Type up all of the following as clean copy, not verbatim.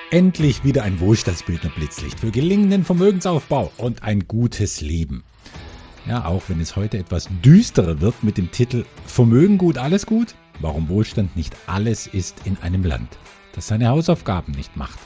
Endlich wieder ein Wohlstandsbildner Blitzlicht für gelingenden Vermögensaufbau und ein gutes Leben. Ja, auch wenn es heute etwas düsterer wird mit dem Titel Vermögen gut, alles gut? Warum Wohlstand nicht alles ist in einem Land, das seine Hausaufgaben nicht macht.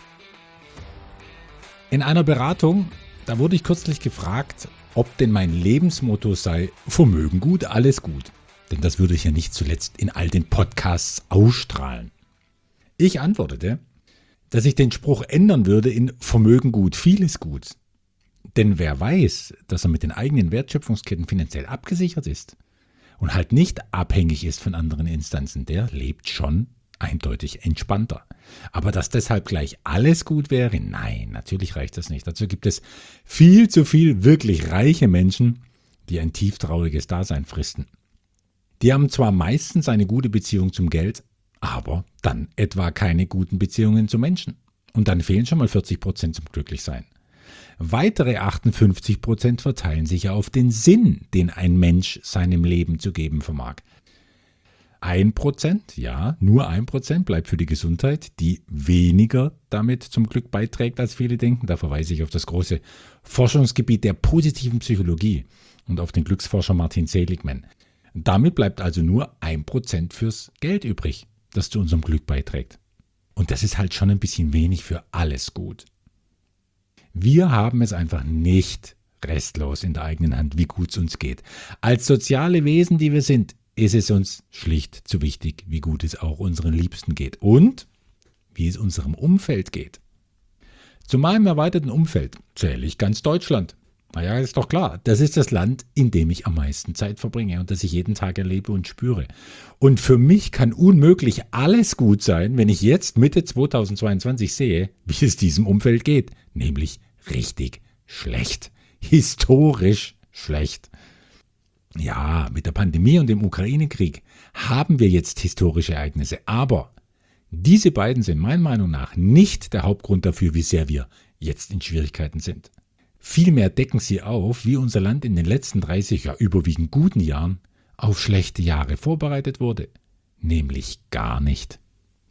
In einer Beratung, da wurde ich kürzlich gefragt, ob denn mein Lebensmotto sei Vermögen gut, alles gut. Denn das würde ich ja nicht zuletzt in all den Podcasts ausstrahlen. Ich antwortete, dass ich den Spruch ändern würde in Vermögen gut, vieles gut. Denn wer weiß, dass er mit den eigenen Wertschöpfungsketten finanziell abgesichert ist und halt nicht abhängig ist von anderen Instanzen, der lebt schon eindeutig entspannter. Aber dass deshalb gleich alles gut wäre, nein, natürlich reicht das nicht. Dazu gibt es viel zu viel wirklich reiche Menschen, die ein tieftrauriges Dasein fristen. Die haben zwar meistens eine gute Beziehung zum Geld, aber dann etwa keine guten Beziehungen zu Menschen. Und dann fehlen schon mal 40% zum Glücklichsein. Weitere 58% verteilen sich auf den Sinn, den ein Mensch seinem Leben zu geben vermag. 1%, ja, nur 1% bleibt für die Gesundheit, die weniger damit zum Glück beiträgt, als viele denken. Da verweise ich auf das große Forschungsgebiet der positiven Psychologie und auf den Glücksforscher Martin Seligman. Damit bleibt also nur 1% fürs Geld übrig, das zu unserem Glück beiträgt. Und das ist halt schon ein bisschen wenig für alles gut. Wir haben es einfach nicht restlos in der eigenen Hand, wie gut es uns geht. Als soziale Wesen, die wir sind, ist es uns schlicht zu wichtig, wie gut es auch unseren Liebsten geht und wie es unserem Umfeld geht. Zu meinem erweiterten Umfeld zähle ich ganz Deutschland. Naja, ist doch klar, das ist das Land, in dem ich am meisten Zeit verbringe und das ich jeden Tag erlebe und spüre. Und für mich kann unmöglich alles gut sein, wenn ich jetzt Mitte 2022 sehe, wie es diesem Umfeld geht. Nämlich richtig schlecht. Historisch schlecht. Ja, mit der Pandemie und dem Ukraine-Krieg haben wir jetzt historische Ereignisse, aber diese beiden sind meiner Meinung nach nicht der Hauptgrund dafür, wie sehr wir jetzt in Schwierigkeiten sind. Vielmehr decken sie auf, wie unser Land in den letzten 30, ja überwiegend guten Jahren auf schlechte Jahre vorbereitet wurde. Nämlich gar nicht.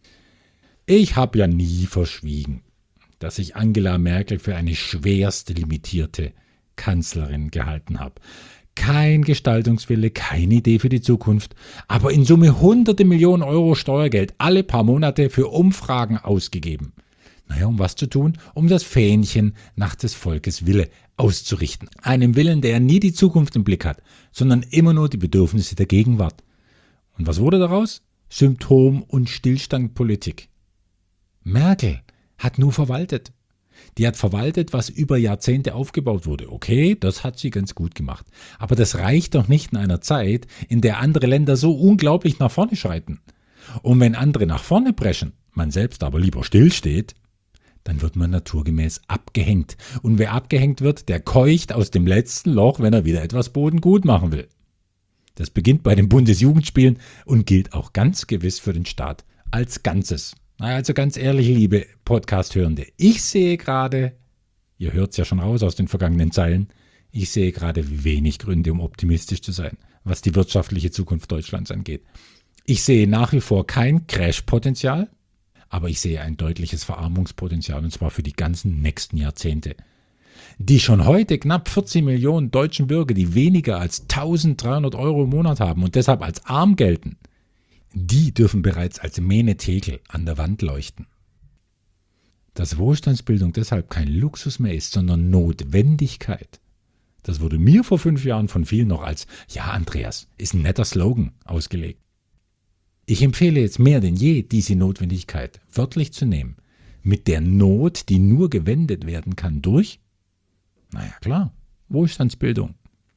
Ich habe ja nie verschwiegen, dass ich Angela Merkel für eine schwerst limitierte Kanzlerin gehalten habe. Kein Gestaltungswille, keine Idee für die Zukunft, aber in Summe hunderte Millionen Euro Steuergeld alle paar Monate für Umfragen ausgegeben. Naja, um was zu tun? Um das Fähnchen nach des Volkes Wille auszurichten. Einem Willen, der nie die Zukunft im Blick hat, sondern immer nur die Bedürfnisse der Gegenwart. Und was wurde daraus? Symptom- und Stillstandpolitik. Merkel hat nur verwaltet. Die hat verwaltet, was über Jahrzehnte aufgebaut wurde. Okay, das hat sie ganz gut gemacht. Aber das reicht doch nicht in einer Zeit, in der andere Länder so unglaublich nach vorne schreiten. Und wenn andere nach vorne preschen, man selbst aber lieber stillsteht, dann wird man naturgemäß abgehängt. Und wer abgehängt wird, der keucht aus dem letzten Loch, wenn er wieder etwas Boden gut machen will. Das beginnt bei den Bundesjugendspielen und gilt auch ganz gewiss für den Staat als Ganzes. Also ganz ehrlich, liebe Podcast-Hörende, ich sehe gerade, ihr hört es ja schon raus aus den vergangenen Zeilen, ich sehe gerade wenig Gründe, um optimistisch zu sein, was die wirtschaftliche Zukunft Deutschlands angeht. Ich sehe nach wie vor kein Crash-Potenzial, aber ich sehe ein deutliches Verarmungspotenzial, und zwar für die ganzen nächsten Jahrzehnte. Die schon heute knapp 14 Millionen deutschen Bürger, die weniger als 1.300 Euro im Monat haben und deshalb als arm gelten, die dürfen bereits als Menetekel an der Wand leuchten. Dass Wohlstandsbildung deshalb kein Luxus mehr ist, sondern Notwendigkeit, das wurde mir vor 5 Jahren von vielen noch als „Ja, Andreas, ist ein netter Slogan" ausgelegt. Ich empfehle jetzt mehr denn je, diese Notwendigkeit wörtlich zu nehmen, mit der Not, die nur gewendet werden kann durch, naja klar, Wohlstandsbildung.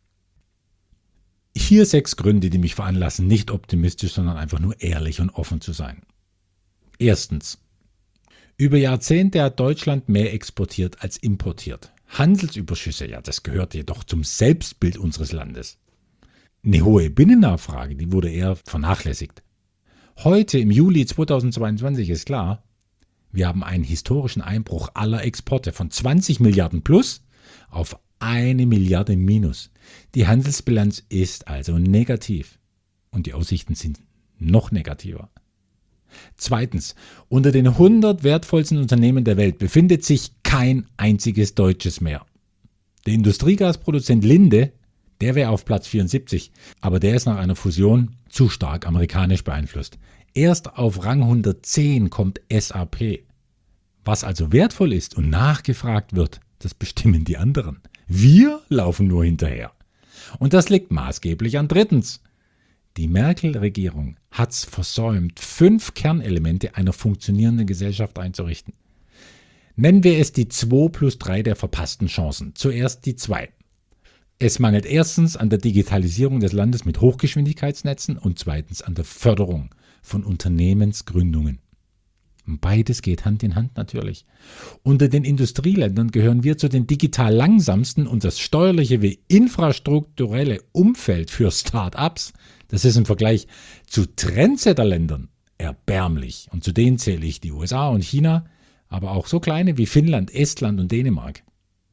Hier 6 Gründe, die mich veranlassen, nicht optimistisch, sondern einfach nur ehrlich und offen zu sein. Erstens. Über Jahrzehnte hat Deutschland mehr exportiert als importiert. Handelsüberschüsse, ja, das gehört jedoch zum Selbstbild unseres Landes. Eine hohe Binnennachfrage, die wurde eher vernachlässigt. Heute im Juli 2022 ist klar, wir haben einen historischen Einbruch aller Exporte von 20 Milliarden plus auf 1 Milliarde minus. Die Handelsbilanz ist also negativ und die Aussichten sind noch negativer. Zweitens, unter den 100 wertvollsten Unternehmen der Welt befindet sich kein einziges deutsches mehr. Der Industriegasproduzent Linde, der wäre auf Platz 74, aber der ist nach einer Fusion zu stark amerikanisch beeinflusst. Erst auf Rang 110 kommt SAP. Was also wertvoll ist und nachgefragt wird, das bestimmen die anderen. Wir laufen nur hinterher. Und das liegt maßgeblich an drittens. Die Merkel-Regierung hat es versäumt, 5 Kernelemente einer funktionierenden Gesellschaft einzurichten. Nennen wir es die 2+3 der verpassten Chancen. Zuerst die 2. Es mangelt erstens an der Digitalisierung des Landes mit Hochgeschwindigkeitsnetzen und zweitens an der Förderung von Unternehmensgründungen. Beides geht Hand in Hand natürlich. Unter den Industrieländern gehören wir zu den digital langsamsten und das steuerliche wie infrastrukturelle Umfeld für Start-ups, das ist im Vergleich zu Trendsetter-Ländern erbärmlich. Und zu denen zähle ich die USA und China, aber auch so kleine wie Finnland, Estland und Dänemark.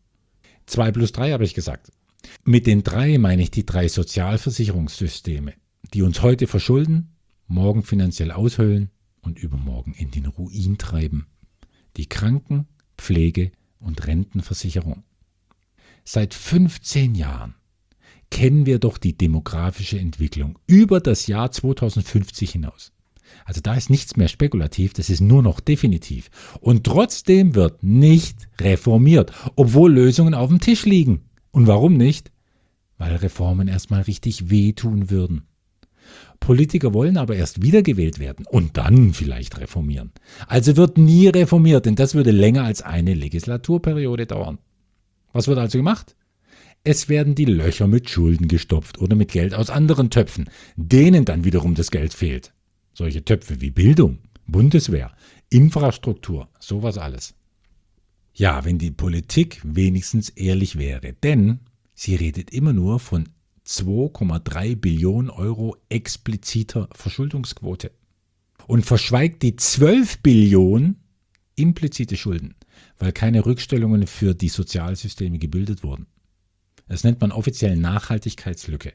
2+3 habe ich gesagt. Mit den 3 meine ich die 3 Sozialversicherungssysteme, die uns heute verschulden, morgen finanziell aushöhlen und übermorgen in den Ruin treiben. Die Kranken-, Pflege- und Rentenversicherung. Seit 15 Jahren kennen wir doch die demografische Entwicklung über das Jahr 2050 hinaus. Also da ist nichts mehr spekulativ, das ist nur noch definitiv. Und trotzdem wird nicht reformiert, obwohl Lösungen auf dem Tisch liegen. Und warum nicht? Weil Reformen erstmal richtig wehtun würden. Politiker wollen aber erst wiedergewählt werden und dann vielleicht reformieren. Also wird nie reformiert, denn das würde länger als eine Legislaturperiode dauern. Was wird also gemacht? Es werden die Löcher mit Schulden gestopft oder mit Geld aus anderen Töpfen, denen dann wiederum das Geld fehlt. Solche Töpfe wie Bildung, Bundeswehr, Infrastruktur, sowas alles. Ja, wenn die Politik wenigstens ehrlich wäre, denn sie redet immer nur von 2,3 Billionen Euro expliziter Verschuldungsquote und verschweigt die 12 Billionen implizite Schulden, weil keine Rückstellungen für die Sozialsysteme gebildet wurden. Das nennt man offiziell Nachhaltigkeitslücke.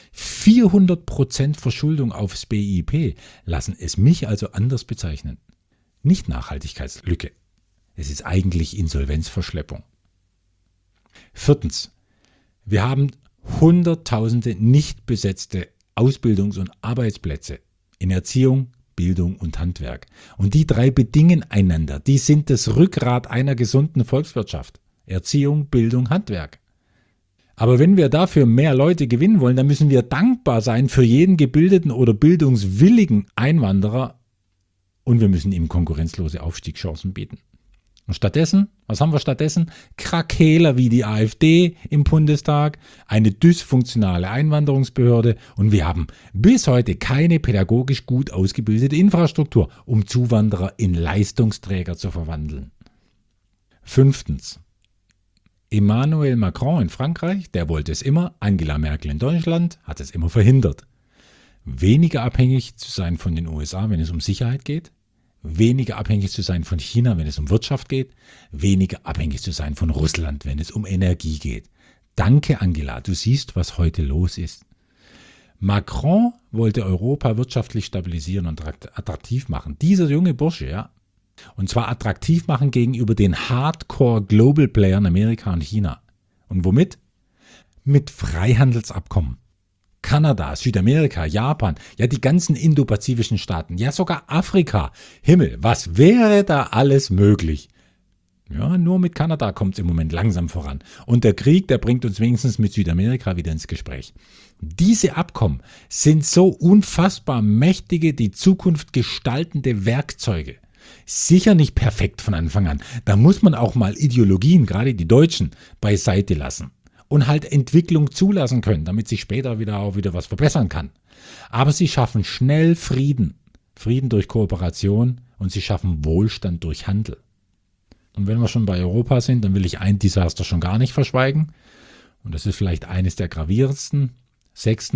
400% Verschuldung aufs BIP lassen es mich also anders bezeichnen. Nicht Nachhaltigkeitslücke. Es ist eigentlich Insolvenzverschleppung. Viertens. Wir haben Hunderttausende nicht besetzte Ausbildungs- und Arbeitsplätze in Erziehung, Bildung und Handwerk. Und die 3 bedingen einander. Die sind das Rückgrat einer gesunden Volkswirtschaft. Erziehung, Bildung, Handwerk. Aber wenn wir dafür mehr Leute gewinnen wollen, dann müssen wir dankbar sein für jeden gebildeten oder bildungswilligen Einwanderer und wir müssen ihm konkurrenzlose Aufstiegschancen bieten. Und stattdessen, was haben wir stattdessen? Krakeler wie die AfD im Bundestag, eine dysfunktionale Einwanderungsbehörde und wir haben bis heute keine pädagogisch gut ausgebildete Infrastruktur, um Zuwanderer in Leistungsträger zu verwandeln. Fünftens. Emmanuel Macron in Frankreich, der wollte es immer, Angela Merkel in Deutschland hat es immer verhindert. Weniger abhängig zu sein von den USA, wenn es um Sicherheit geht, weniger abhängig zu sein von China, wenn es um Wirtschaft geht, weniger abhängig zu sein von Russland, wenn es um Energie geht. Danke, Angela, du siehst, was heute los ist. Macron wollte Europa wirtschaftlich stabilisieren und attraktiv machen. Dieser junge Bursche, ja. Und zwar attraktiv machen gegenüber den Hardcore-Global-Playern Amerika und China. Und womit? Mit Freihandelsabkommen. Kanada, Südamerika, Japan, ja die ganzen indopazifischen Staaten, ja sogar Afrika. Himmel, was wäre da alles möglich? Ja, nur mit Kanada kommt es im Moment langsam voran. Und der Krieg, der bringt uns wenigstens mit Südamerika wieder ins Gespräch. Diese Abkommen sind so unfassbar mächtige, die Zukunft gestaltende Werkzeuge. Sicher nicht perfekt von Anfang an. Da muss man auch mal Ideologien, gerade die Deutschen, beiseite lassen. Und halt Entwicklung zulassen können, damit sich später wieder was verbessern kann. Aber sie schaffen schnell Frieden. Frieden durch Kooperation und sie schaffen Wohlstand durch Handel. Und wenn wir schon bei Europa sind, dann will ich ein Desaster schon gar nicht verschweigen. Und das ist vielleicht eines der gravierendsten. 6.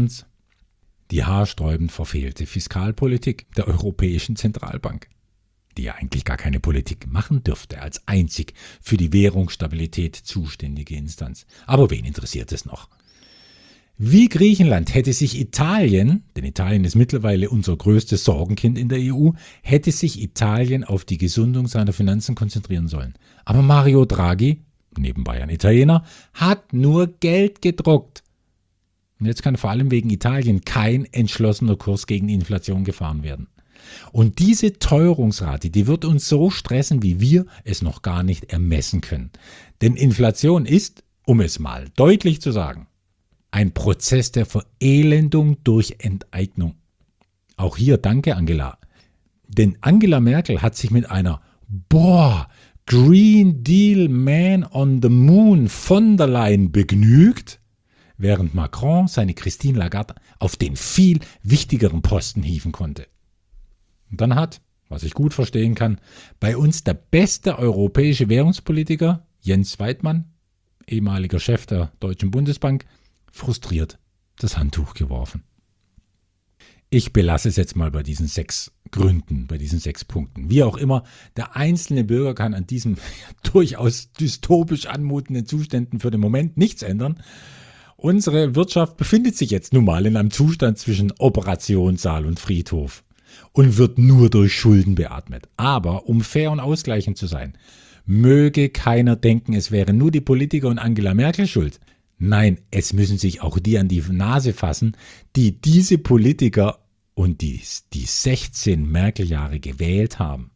Die haarsträubend verfehlte Fiskalpolitik der Europäischen Zentralbank, die ja eigentlich gar keine Politik machen dürfte, als einzig für die Währungsstabilität zuständige Instanz. Aber wen interessiert es noch? Wie Griechenland hätte sich Italien, denn Italien ist mittlerweile unser größtes Sorgenkind in der EU, hätte sich Italien auf die Gesundung seiner Finanzen konzentrieren sollen. Aber Mario Draghi, nebenbei ein Italiener, hat nur Geld gedruckt. Und jetzt kann vor allem wegen Italien kein entschlossener Kurs gegen die Inflation gefahren werden. Und diese Teuerungsrate, die wird uns so stressen, wie wir es noch gar nicht ermessen können. Denn Inflation ist, um es mal deutlich zu sagen, ein Prozess der Verelendung durch Enteignung. Auch hier danke, Angela. Denn Angela Merkel hat sich mit einer Green Deal Man on the Moon von der Leyen begnügt, während Macron seine Christine Lagarde auf den viel wichtigeren Posten hieven konnte. Und dann hat, was ich gut verstehen kann, bei uns der beste europäische Währungspolitiker, Jens Weidmann, ehemaliger Chef der Deutschen Bundesbank, frustriert das Handtuch geworfen. Ich belasse es jetzt mal bei diesen 6 Gründen, bei diesen 6 Punkten. Wie auch immer, der einzelne Bürger kann an diesen durchaus dystopisch anmutenden Zuständen für den Moment nichts ändern. Unsere Wirtschaft befindet sich jetzt nun mal in einem Zustand zwischen Operationssaal und Friedhof und wird nur durch Schulden beatmet. Aber um fair und ausgleichend zu sein, möge keiner denken, es wären nur die Politiker und Angela Merkel schuld. Nein, es müssen sich auch die an die Nase fassen, die diese Politiker und die 16 Merkel-Jahre gewählt haben.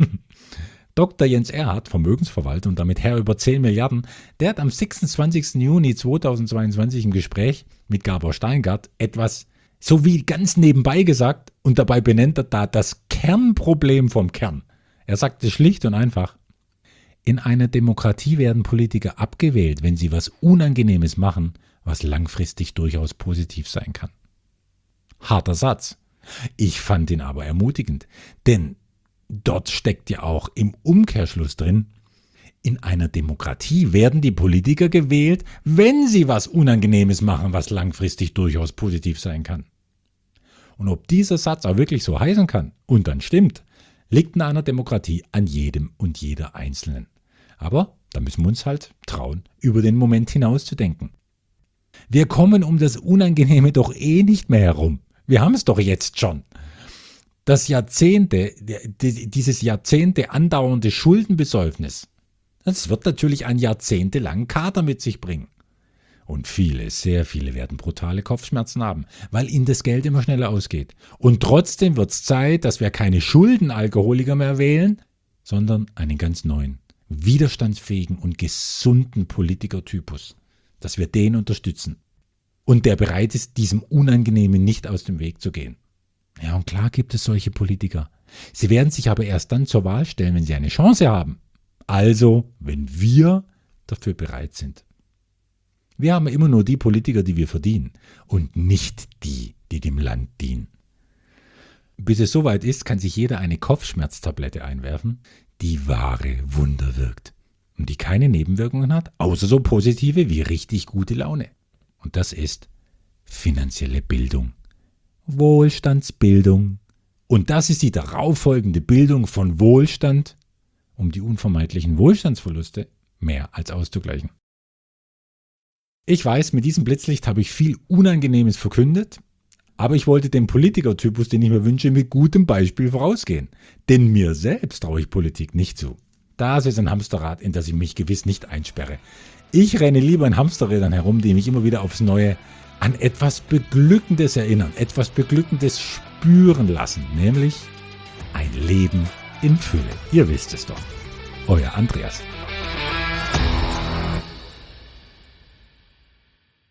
Dr. Jens Erhardt, Vermögensverwalter und damit Herr über 10 Milliarden, der hat am 26. Juni 2022 im Gespräch mit Gabor Steingart etwas so wie ganz nebenbei gesagt und dabei benennt er da das Kernproblem vom Kern. Er sagte schlicht und einfach: In einer Demokratie werden Politiker abgewählt, wenn sie was Unangenehmes machen, was langfristig durchaus positiv sein kann. Harter Satz. Ich fand ihn aber ermutigend, denn dort steckt ja auch im Umkehrschluss drin: In einer Demokratie werden die Politiker gewählt, wenn sie was Unangenehmes machen, was langfristig durchaus positiv sein kann. Und ob dieser Satz auch wirklich so heißen kann und dann stimmt, liegt in einer Demokratie an jedem und jeder Einzelnen. Aber da müssen wir uns halt trauen, über den Moment hinaus zu denken. Wir kommen um das Unangenehme doch eh nicht mehr herum. Wir haben es doch jetzt schon. Dieses Jahrzehnte andauernde Schuldenbesäufnis, das wird natürlich einen jahrzehntelangen Kater mit sich bringen. Und sehr viele werden brutale Kopfschmerzen haben, weil ihnen das Geld immer schneller ausgeht. Und trotzdem wird es Zeit, dass wir keine Schuldenalkoholiker mehr wählen, sondern einen ganz neuen, widerstandsfähigen und gesunden Politikertypus, dass wir den unterstützen und der bereit ist, diesem Unangenehmen nicht aus dem Weg zu gehen. Ja, und klar gibt es solche Politiker. Sie werden sich aber erst dann zur Wahl stellen, wenn sie eine Chance haben. Also, wenn wir dafür bereit sind. Wir haben immer nur die Politiker, die wir verdienen und nicht die, die dem Land dienen. Bis es soweit ist, kann sich jeder eine Kopfschmerztablette einwerfen, die wahre Wunder wirkt und die keine Nebenwirkungen hat, außer so positive wie richtig gute Laune. Und das ist finanzielle Bildung. Wohlstandsbildung. Und das ist die darauffolgende Bildung von Wohlstand, um die unvermeidlichen Wohlstandsverluste mehr als auszugleichen. Ich weiß, mit diesem Blitzlicht habe ich viel Unangenehmes verkündet, aber ich wollte dem Politikertypus, den ich mir wünsche, mit gutem Beispiel vorausgehen. Denn mir selbst traue ich Politik nicht zu. Das ist ein Hamsterrad, in das ich mich gewiss nicht einsperre. Ich renne lieber in Hamsterrädern herum, die mich immer wieder aufs Neue an etwas Beglückendes erinnern, etwas Beglückendes spüren lassen, nämlich ein Leben in Fülle. Ihr wisst es doch. Euer Andreas.